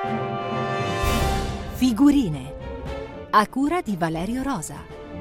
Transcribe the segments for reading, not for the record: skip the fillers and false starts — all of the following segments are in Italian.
Figurine a cura di Valerio Rosa.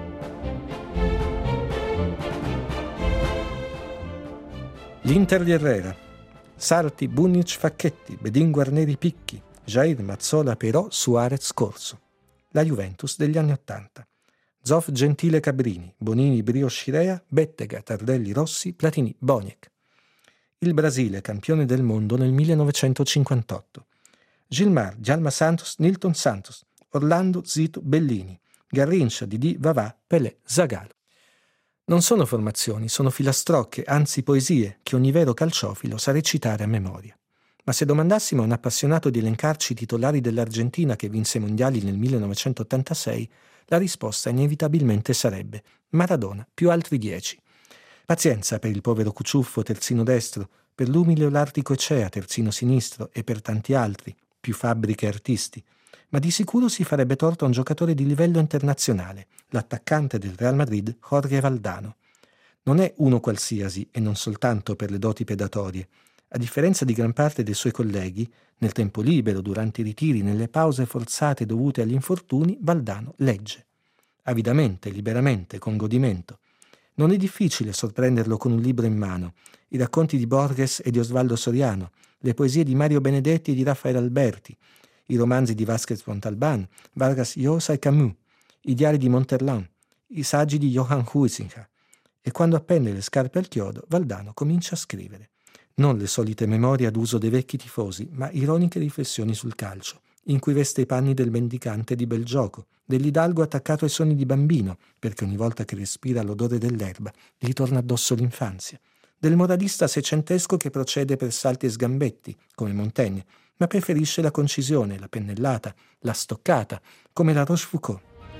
L'Inter di Herrera, Sarti, Bunic, Facchetti, Bedin, Guarneri, Picchi, Jair, Mazzola, Però, Suarez, Corso. La Juventus degli anni '80. Zoff, Gentile, Cabrini, Bonini, Brio, Scirea, Bettega, Tardelli, Rossi, Platini, Boniek. Il Brasile, campione del mondo nel 1958. Gilmar, Djalma Santos, Nilton Santos, Orlando, Zito, Bellini, Garrincha, Didi, Vavà, Pelé, Zagallo. Non sono formazioni, sono filastrocche, anzi poesie, che ogni vero calciofilo sa recitare a memoria. Ma se domandassimo a un appassionato di elencarci i titolari dell'Argentina che vinse i mondiali nel 1986, la risposta inevitabilmente sarebbe Maradona più altri 10. Pazienza per il povero Cuciuffo, terzino destro, per l'umile Olartico Ecea, terzino sinistro, e per tanti altri, più fabbri che artisti. Ma di sicuro si farebbe torto a un giocatore di livello internazionale, l'attaccante del Real Madrid, Jorge Valdano. Non è uno qualsiasi e non soltanto per le doti pedatorie. A differenza di gran parte dei suoi colleghi, nel tempo libero, durante i ritiri, nelle pause forzate dovute agli infortuni, Valdano legge. Avidamente, liberamente, con godimento. Non è difficile sorprenderlo con un libro in mano, i racconti di Borges e di Osvaldo Soriano, le poesie di Mario Benedetti e di Raffaele Alberti, i romanzi di Vázquez Montalbán, Vargas Llosa e Camus, i diari di Monterland, i saggi di Johann Huizinga. E quando appende le scarpe al chiodo, Valdano comincia a scrivere. Non le solite memorie ad uso dei vecchi tifosi, ma ironiche riflessioni sul calcio, in cui veste i panni del mendicante di bel gioco, dell'idalgo attaccato ai sogni di bambino, perché ogni volta che respira l'odore dell'erba gli torna addosso l'infanzia, del moralista seicentesco che procede per salti e sgambetti, come Montaigne, ma preferisce la concisione, la pennellata, la stoccata, come la Rochefoucauld.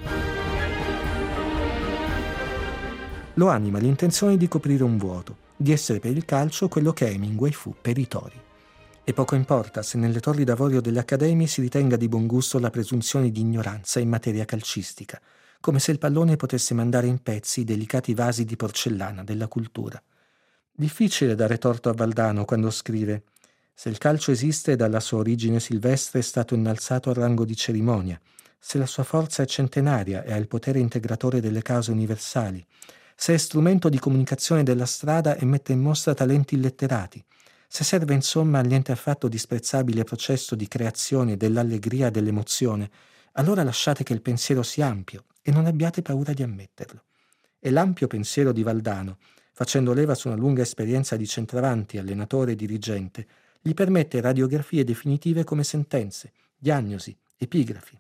Lo anima l'intenzione di coprire un vuoto, di essere per il calcio quello che Hemingway fu per i tori. E poco importa se nelle torri d'avorio delle accademie si ritenga di buon gusto la presunzione di ignoranza in materia calcistica, come se il pallone potesse mandare in pezzi i delicati vasi di porcellana della cultura. Difficile dare torto a Valdano quando scrive: se il calcio esiste, dalla sua origine silvestre è stato innalzato al rango di cerimonia, se la sua forza è centenaria e ha il potere integratore delle cause universali, se è strumento di comunicazione della strada e mette in mostra talenti illetterati, se serve insomma al niente affatto disprezzabile processo di creazione dell'allegria e dell'emozione, allora lasciate che il pensiero sia ampio e non abbiate paura di ammetterlo. E l'ampio pensiero di Valdano, facendo leva su una lunga esperienza di centravanti, allenatore e dirigente, gli permette radiografie definitive come sentenze, diagnosi, epigrafi.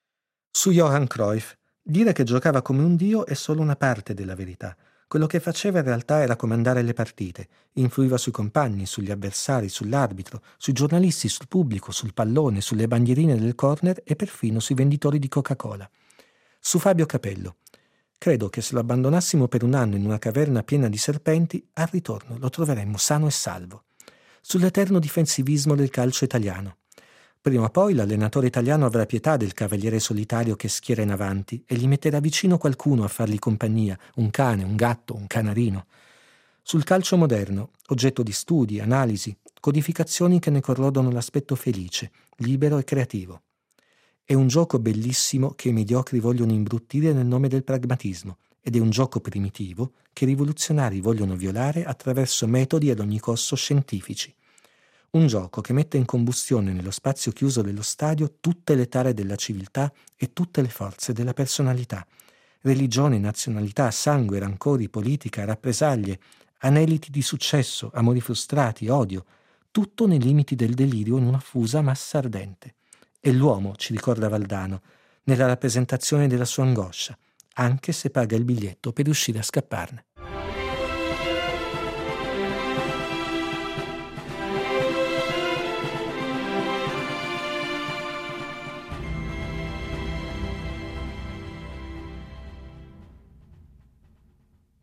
Su Johann Cruyff, dire che giocava come un dio è solo una parte della verità. Quello che faceva in realtà era comandare le partite, influiva sui compagni, sugli avversari, sull'arbitro, sui giornalisti, sul pubblico, sul pallone, sulle bandierine del corner e perfino sui venditori di Coca-Cola. Su Fabio Capello. Credo che se lo abbandonassimo per un anno in una caverna piena di serpenti, al ritorno lo troveremmo sano e salvo. Sull'eterno difensivismo del calcio italiano. Prima o poi l'allenatore italiano avrà pietà del cavaliere solitario che schiera in avanti e gli metterà vicino qualcuno a fargli compagnia, un cane, un gatto, un canarino. Sul calcio moderno, oggetto di studi, analisi, codificazioni che ne corrodono l'aspetto felice, libero e creativo. È un gioco bellissimo che i mediocri vogliono imbruttire nel nome del pragmatismo ed è un gioco primitivo che i rivoluzionari vogliono violare attraverso metodi ad ogni costo scientifici. Un gioco che mette in combustione nello spazio chiuso dello stadio tutte le tare della civiltà e tutte le forze della personalità. Religione, nazionalità, sangue, rancori, politica, rappresaglie, aneliti di successo, amori frustrati, odio, tutto nei limiti del delirio in una fusa massa ardente. E l'uomo, ci ricorda Valdano, nella rappresentazione della sua angoscia, anche se paga il biglietto per riuscire a scapparne.